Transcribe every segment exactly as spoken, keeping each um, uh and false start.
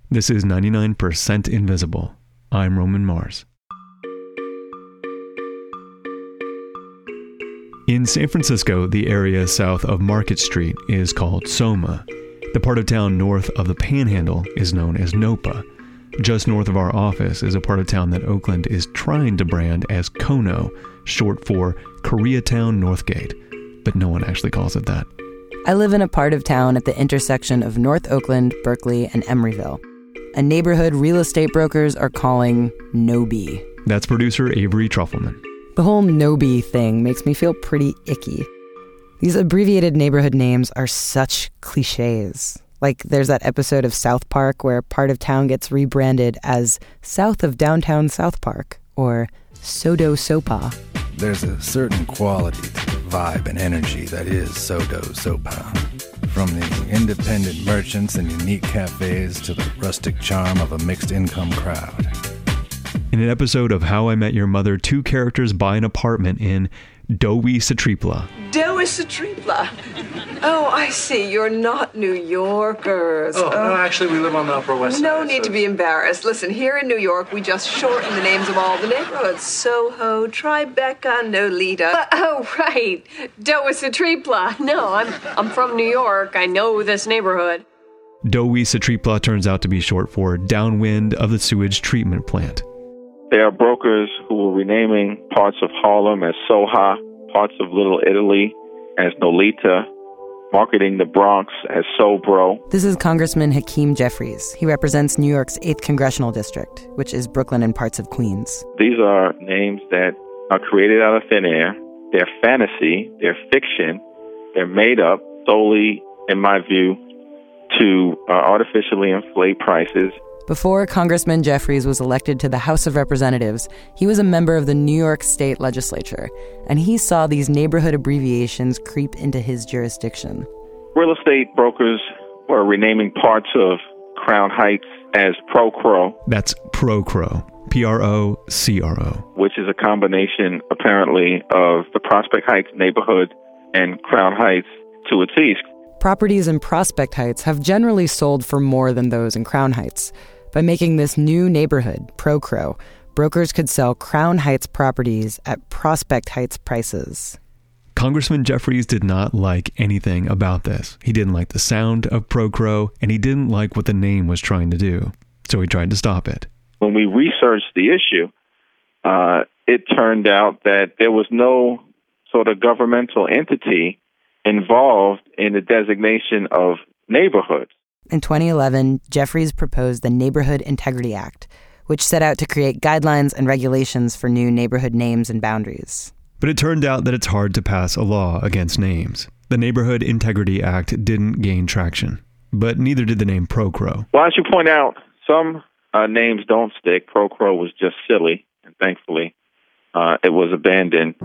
This is ninety-nine percent Invisible. I'm Roman Mars. In San Francisco, the area south of Market Street is called Soma. The part of town north of the Panhandle is known as Nopa. Just north of our office is a part of town that Oakland is trying to brand as Kono, short for Koreatown Northgate, but no one actually calls it that. I live in a part of town at the intersection of North Oakland, Berkeley, and Emeryville. A neighborhood real estate brokers are calling Nobi. That's producer Avery Trufelman. The whole Nobi thing makes me feel pretty icky. These abbreviated neighborhood names are such cliches. Like there's that episode of South Park where part of town gets rebranded as South of Downtown South Park or Sodo Sopa. There's a certain quality, vibe, and energy that is Sodo Sopa. From the independent merchants and unique cafes to the rustic charm of a mixed-income crowd. In an episode of How I Met Your Mother, two characters buy an apartment in Dowi Satripla. Dowi Satripla. Oh, I see. You're not New Yorkers. Oh, oh, no, actually, we live on the Upper West Side. No need so. to be embarrassed. Listen, here in New York, we just shorten the names of all the neighborhoods. Soho, Tribeca, Nolita. Uh, oh, right. Dowi Satripla. No, I'm I'm from New York. I know this neighborhood. Dowi Satripla turns out to be short for Downwind of the Sewage Treatment Plant. There are brokers who are renaming parts of Harlem as Soha, parts of Little Italy as Nolita, marketing the Bronx as Sobro. This is Congressman Hakeem Jeffries. He represents New York's eighth Congressional District, which is Brooklyn and parts of Queens. These are names that are created out of thin air. They're fantasy, they're fiction, they're made up solely, in my view, to uh, artificially inflate prices. Before Congressman Jeffries was elected to the House of Representatives, he was a member of the New York State Legislature, and he saw these neighborhood abbreviations creep into his jurisdiction. Real estate brokers were renaming parts of Crown Heights as Pro-Cro. That's Pro-Cro, P R O C R O. Which is a combination, apparently, of the Prospect Heights neighborhood and Crown Heights to its east. Properties in Prospect Heights have generally sold for more than those in Crown Heights. By making this new neighborhood, Pro-Cro, brokers could sell Crown Heights properties at Prospect Heights prices. Congressman Jeffries did not like anything about this. He didn't like the sound of Pro-Cro, and he didn't like what the name was trying to do. So he tried to stop it. When we researched the issue, uh, it turned out that there was no sort of governmental entity involved in the designation of neighborhoods. In twenty eleven, Jeffries proposed the Neighborhood Integrity Act, which set out to create guidelines and regulations for new neighborhood names and boundaries. But it turned out that it's hard to pass a law against names. The Neighborhood Integrity Act didn't gain traction, but neither did the name Pro-Cro. Well, I should point out, some uh, names don't stick. Pro-Cro was just silly, and thankfully uh, it was abandoned.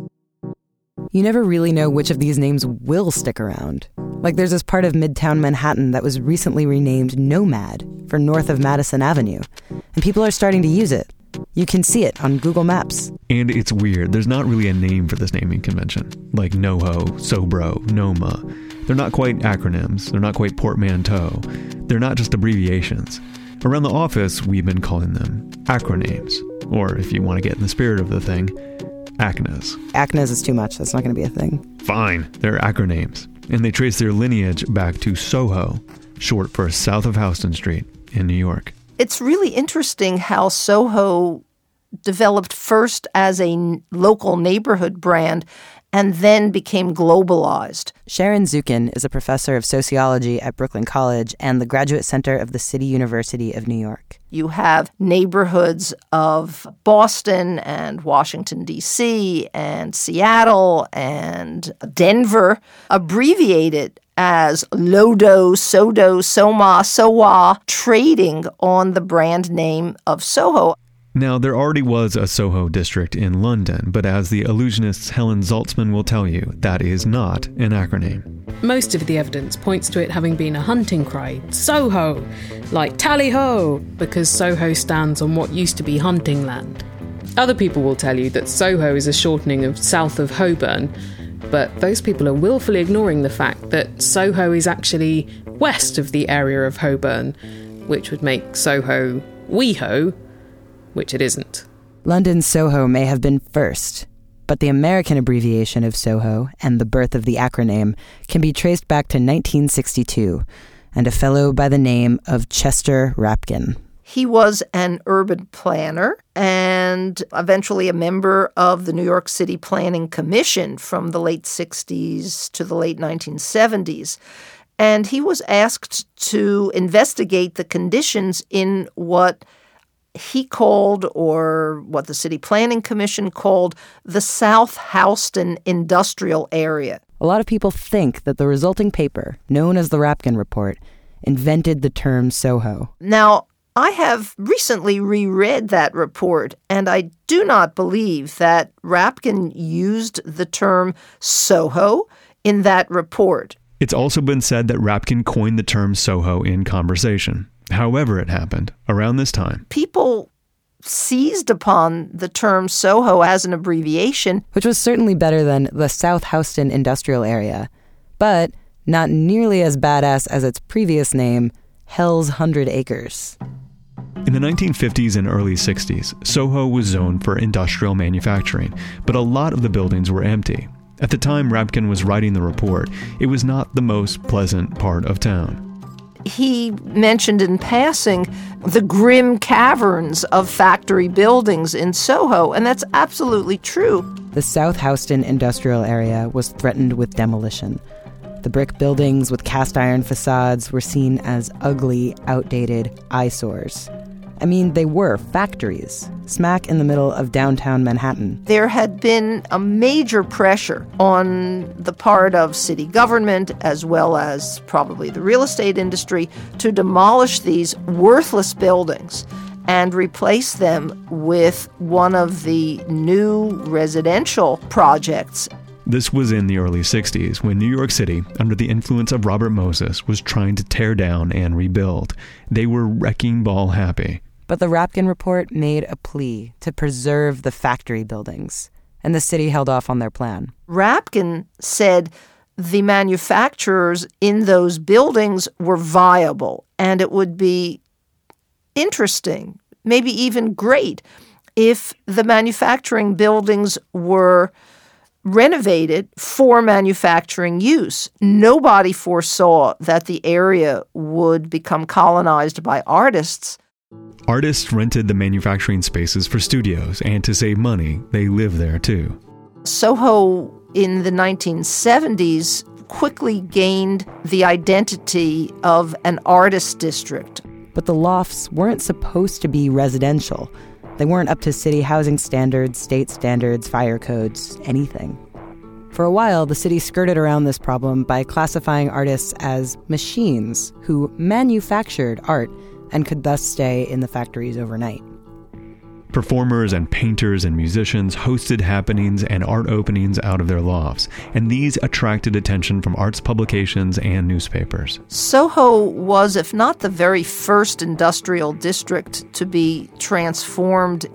You never really know which of these names will stick around. Like there's this part of Midtown Manhattan that was recently renamed Nomad for north of Madison Avenue, and people are starting to use it. You can see it on Google Maps. And it's weird. There's not really a name for this naming convention, like NoHo, Sobro, Noma. They're not quite acronyms. They're not quite portmanteau. They're not just abbreviations. Around the office, we've been calling them acronames, or if you want to get in the spirit of the thing, ACNAs. ACNAs is too much. That's not going to be a thing. Fine. They're acronames. And they trace their lineage back to Soho, short for South of Houston Street in New York. It's really interesting how Soho developed first as a n- local neighborhood brand and then became globalized. Sharon Zukin is a professor of sociology at Brooklyn College and the Graduate Center of the City University of New York. You have neighborhoods of Boston and Washington, D C, and Seattle and Denver abbreviated as Lodo, Sodo, Soma, Sowa, trading on the brand name of Soho. Now, there already was a Soho district in London, but as the illusionist Helen Zaltzman will tell you, that is not an acronym. Most of the evidence points to it having been a hunting cry, Soho, like tally-ho, because Soho stands on what used to be hunting land. Other people will tell you that Soho is a shortening of south of Holborn, but those people are willfully ignoring the fact that Soho is actually west of the area of Holborn, which would make Soho WeHo, which it isn't. London's Soho may have been first, but the American abbreviation of Soho and the birth of the acronym can be traced back to nineteen sixty-two and a fellow by the name of Chester Rapkin. He was an urban planner and eventually a member of the New York City Planning Commission from the late sixties to the late nineteen seventies. And he was asked to investigate the conditions in what he called, or what the City Planning Commission called, the South Houston Industrial Area. A lot of people think that the resulting paper, known as the Rapkin Report, invented the term Soho. Now, I have recently reread that report, and I do not believe that Rapkin used the term Soho in that report. It's also been said that Rapkin coined the term Soho in conversation. However it happened, around this time, people seized upon the term Soho as an abbreviation, which was certainly better than the South Houston Industrial Area, but not nearly as badass as its previous name, Hell's Hundred Acres. In the nineteen fifties and early sixties, Soho was zoned for industrial manufacturing, but a lot of the buildings were empty. At the time Rapkin was writing the report, it was not the most pleasant part of town. He mentioned in passing the grim caverns of factory buildings in Soho, and that's absolutely true. The South Houston Industrial Area was threatened with demolition. The brick buildings with cast iron facades were seen as ugly, outdated eyesores. I mean, they were factories, smack in the middle of downtown Manhattan. There had been a major pressure on the part of city government, as well as probably the real estate industry, to demolish these worthless buildings and replace them with one of the new residential projects. This was in the early sixties, when New York City, under the influence of Robert Moses, was trying to tear down and rebuild. They were wrecking ball happy. But the Rapkin Report made a plea to preserve the factory buildings, and the city held off on their plan. Rapkin said the manufacturers in those buildings were viable, and it would be interesting, maybe even great, if the manufacturing buildings were renovated for manufacturing use. Nobody foresaw that the area would become colonized by artists. Artists rented the manufacturing spaces for studios, and to save money, they lived there too. Soho in the nineteen seventies quickly gained the identity of an artist district. But the lofts weren't supposed to be residential. They weren't up to city housing standards, state standards, fire codes, anything. For a while, the city skirted around this problem by classifying artists as machines who manufactured art and could thus stay in the factories overnight. Performers and painters and musicians hosted happenings and art openings out of their lofts, and these attracted attention from arts publications and newspapers. Soho was, if not the very first industrial district to be transformed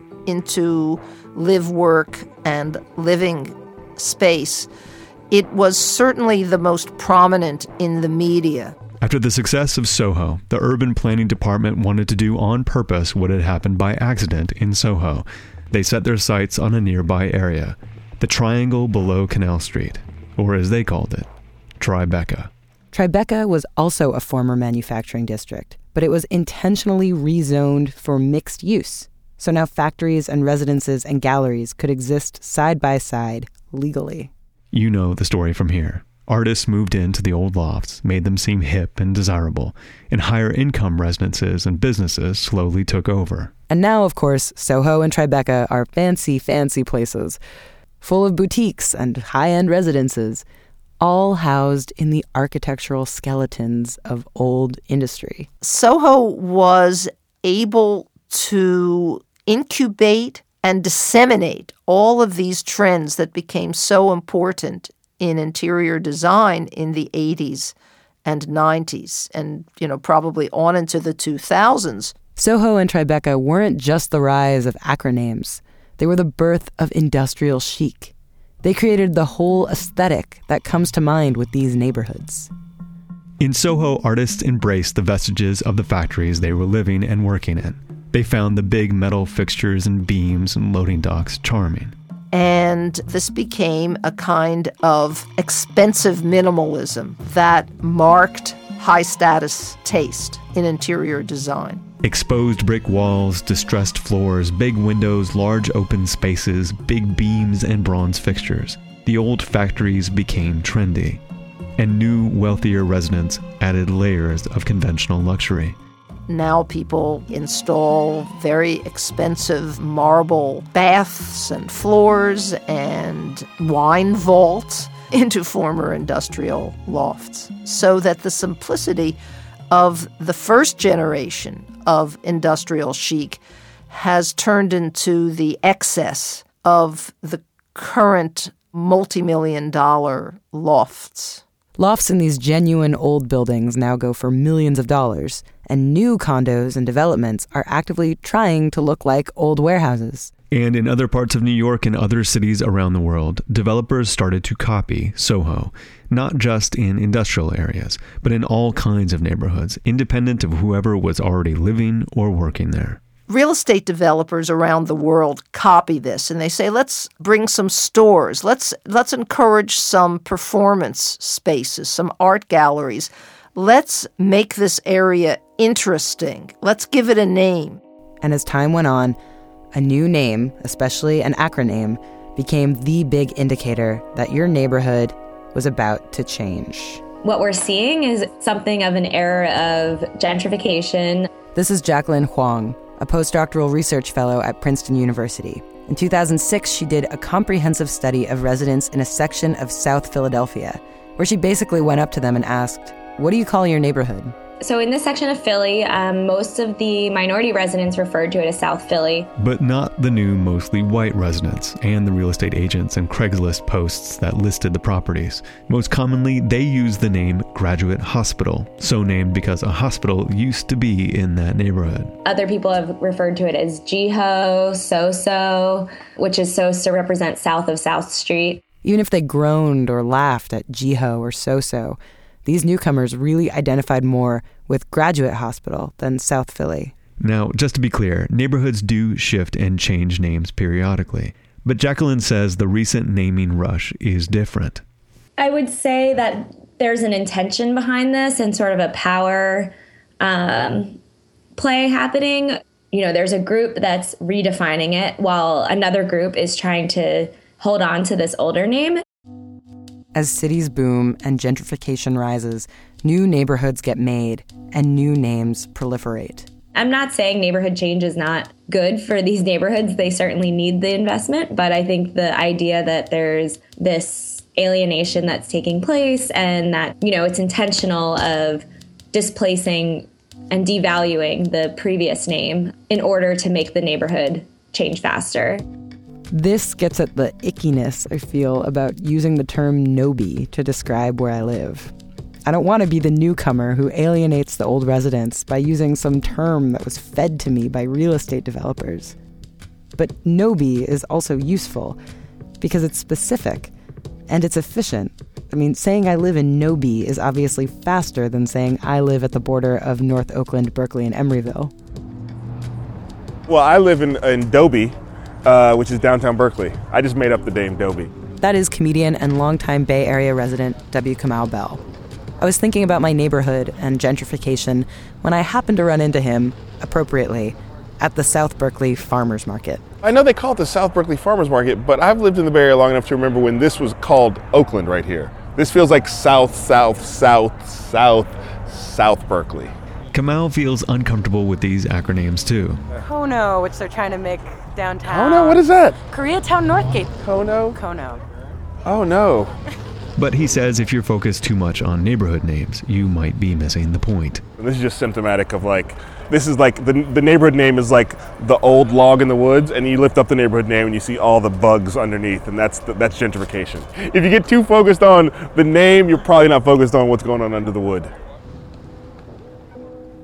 into live, work, and living space, it was certainly the most prominent in the media. After the success of Soho, the urban planning department wanted to do on purpose what had happened by accident in Soho. They set their sights on a nearby area, the triangle below Canal Street, or as they called it, Tribeca. Tribeca was also a former manufacturing district, but it was intentionally rezoned for mixed use. So now factories and residences and galleries could exist side by side legally. You know the story from here. Artists moved into the old lofts, made them seem hip and desirable, and higher income residences and businesses slowly took over. And now, of course, Soho and Tribeca are fancy, fancy places, full of boutiques and high-end residences, all housed in the architectural skeletons of old industry. Soho was able to incubate and disseminate all of these trends that became so important in interior design in the eighties and nineties and, you know, probably on into the two thousands. Soho and Tribeca weren't just the rise of acronames. They were the birth of industrial chic. They created the whole aesthetic that comes to mind with these neighborhoods. In Soho, artists embraced the vestiges of the factories they were living and working in. They found the big metal fixtures and beams and loading docks charming. And this became a kind of expensive minimalism that marked high-status taste in interior design. Exposed brick walls, distressed floors, big windows, large open spaces, big beams and bronze fixtures. The old factories became trendy, and new, wealthier residents added layers of conventional luxury. Now people install very expensive marble baths and floors and wine vaults into former industrial lofts, so that the simplicity of the first generation of industrial chic has turned into the excess of the current multi-million dollar lofts. Lofts in these genuine old buildings now go for millions of dollars, and new condos and developments are actively trying to look like old warehouses. And in other parts of New York and other cities around the world, developers started to copy Soho, not just in industrial areas, but in all kinds of neighborhoods, independent of whoever was already living or working there. Real estate developers around the world copy this, and they say, let's bring some stores, let's let's encourage some performance spaces, some art galleries. Let's make this area interesting. Let's give it a name. And as time went on, a new name, especially an acronym, became the big indicator that your neighborhood was about to change. What we're seeing is something of an era of gentrification. This is Jacqueline Huang, a postdoctoral research fellow at Princeton University. In two thousand six, she did a comprehensive study of residents in a section of South Philadelphia, where she basically went up to them and asked, "What do you call your neighborhood?" So in this section of Philly, um, most of the minority residents referred to it as South Philly. But not the new mostly white residents and the real estate agents and Craigslist posts that listed the properties. Most commonly, they used the name Graduate Hospital, so named because a hospital used to be in that neighborhood. Other people have referred to it as Jiho, Soso, which is supposed to represent south of South Street. Even if they groaned or laughed at Jiho or Soso, these newcomers really identified more with Graduate Hospital than South Philly. Now, just to be clear, neighborhoods do shift and change names periodically. But Jacqueline says the recent naming rush is different. I would say that there's an intention behind this and sort of a power um, play happening. You know, there's a group that's redefining it while another group is trying to hold on to this older name. As cities boom and gentrification rises, new neighborhoods get made and new names proliferate. I'm not saying neighborhood change is not good for these neighborhoods. They certainly need the investment, but I think the idea that there's this alienation that's taking place and that, you know, it's intentional of displacing and devaluing the previous name in order to make the neighborhood change faster. This gets at the ickiness I feel about using the term NOBI to describe where I live. I don't want to be the newcomer who alienates the old residents by using some term that was fed to me by real estate developers. But NOBI is also useful because it's specific and it's efficient. I mean, saying I live in NOBI is obviously faster than saying I live at the border of North Oakland, Berkeley, and Emeryville. Well, I live in, in Dobie. Uh, which is downtown Berkeley. I just made up the name Dobie. That is comedian and longtime Bay Area resident W. Kamau Bell. I was thinking about my neighborhood and gentrification when I happened to run into him, appropriately, at the South Berkeley Farmers Market. I know they call it the South Berkeley Farmers Market, but I've lived in the Bay Area long enough to remember when this was called Oakland right here. This feels like South, South, South, South, South Berkeley. Kamau feels uncomfortable with these acronyms too. Kono, which they're trying to make downtown. Kono? What is that? Koreatown Northgate. Kono? Kono. Oh no. But he says if you're focused too much on neighborhood names, you might be missing the point. And this is just symptomatic of like, this is like, the, the neighborhood name is like the old log in the woods, and you lift up the neighborhood name and you see all the bugs underneath, and that's the, that's gentrification. If you get too focused on the name, you're probably not focused on what's going on under the wood.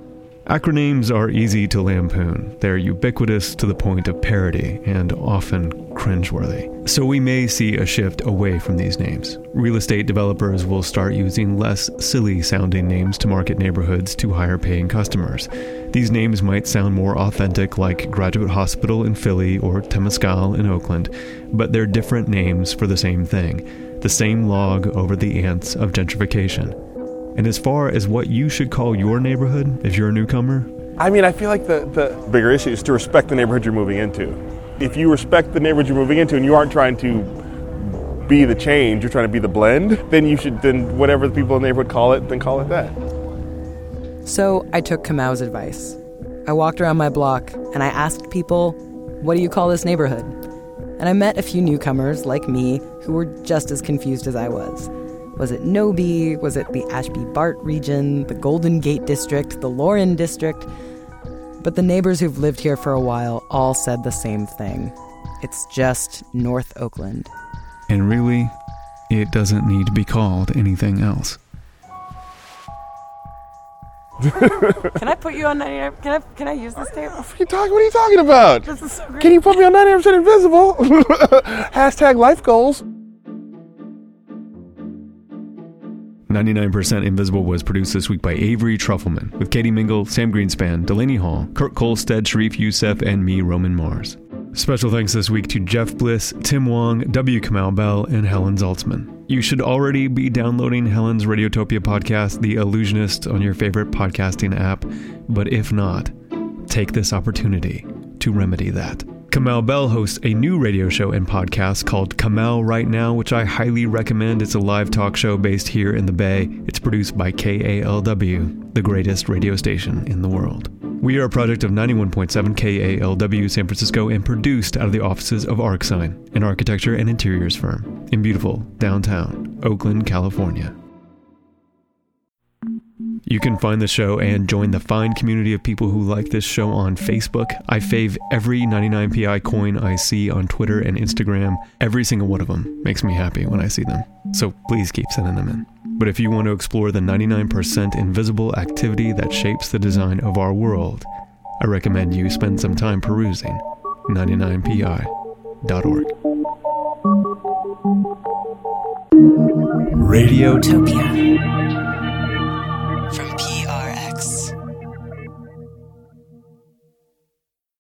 Acronyms are easy to lampoon. They're ubiquitous to the point of parody and often cringeworthy. So we may see a shift away from these names. Real estate developers will start using less silly-sounding names to market neighborhoods to higher-paying customers. These names might sound more authentic, like Graduate Hospital in Philly or Temescal in Oakland, but they're different names for the same thing, the same log over the ants of gentrification. And as far as what you should call your neighborhood if you're a newcomer, I mean, I feel like the, the bigger issue is to respect the neighborhood you're moving into. If you respect the neighborhood you're moving into and you aren't trying to be the change, you're trying to be the blend, then you should, then whatever the people in the neighborhood call it, then call it that. So I took Kamau's advice. I walked around my block and I asked people, what do you call this neighborhood? And I met a few newcomers like me who were just as confused as I was. Was it Nobi? Was it the Ashby-Bart region, the Golden Gate District, the Lauren District? But the neighbors who've lived here for a while all said the same thing. It's just North Oakland. And really, it doesn't need to be called anything else. Can I put you on ninety-nine? Can I can I use this tape? What are you talking, what are you talking about? This is so great. Can you put me on ninety-nine percent invisible? Hashtag life goals. ninety-nine percent Invisible was produced this week by Avery Trufelman, with Katie Mingle, Sam Greenspan, Delaney Hall, Kurt Kolstad, Sharif Youssef, and me, Roman Mars. Special thanks this week to Jeff Bliss, Tim Wong, W. Kamau Bell, and Helen Zaltzman. You should already be downloading Helen's Radiotopia podcast, The Illusionist, on your favorite podcasting app, but if not, take this opportunity to remedy that. Kamau Bell hosts a new radio show and podcast called Kamau Right Now, which I highly recommend. It's a live talk show based here in the Bay. It's produced by K A L W, the greatest radio station in the world. We are a project of ninety-one point seven K A L W San Francisco and produced out of the offices of ArcSign, an architecture and interiors firm in beautiful downtown Oakland, California. You can find the show and join the fine community of people who like this show on Facebook. I fave every ninety-nine P I coin I see on Twitter and Instagram. Every single one of them makes me happy when I see them. So please keep sending them in. But if you want to explore the ninety-nine percent invisible activity that shapes the design of our world, I recommend you spend some time perusing ninety-nine P I dot org. Radiotopia.